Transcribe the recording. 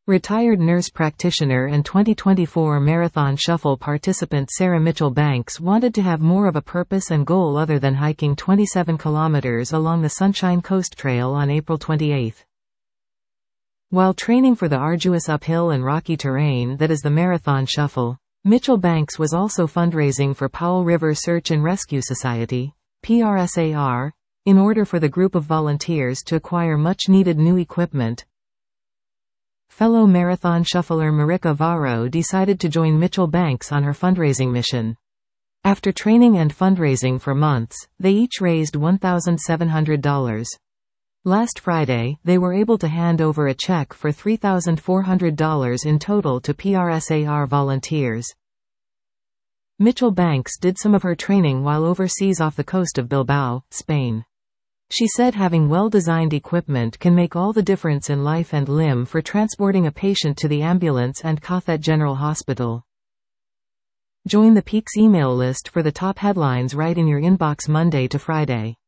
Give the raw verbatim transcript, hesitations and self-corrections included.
Retired nurse practitioner and twenty twenty-four Marathon Shuffle participant Sarah Mitchell Banks wanted to have more of a purpose and goal other than hiking twenty-seven kilometers along the Sunshine Coast Trail on April twenty-eighth. While training for the arduous uphill and rocky terrain that is the Marathon Shuffle, Mitchell Banks was also fundraising for Powell River Search and Rescue Society, P R S A R, in order for the group of volunteers to acquire much-needed new equipment. Fellow marathon shuffler Marika Varro decided to join Mitchell Banks on her fundraising mission. After training and fundraising for months, they each raised one thousand seven hundred dollars. Last Friday, they were able to hand over a check for three thousand four hundred dollars in total to P R S A R volunteers. Mitchell Banks did some of her training while overseas off the coast of Bilbao, Spain. She said having well-designed equipment can make all the difference in life and limb for transporting a patient to the ambulance and Cathet General Hospital. Join the Peaks email list for the top headlines right in your inbox Monday to Friday.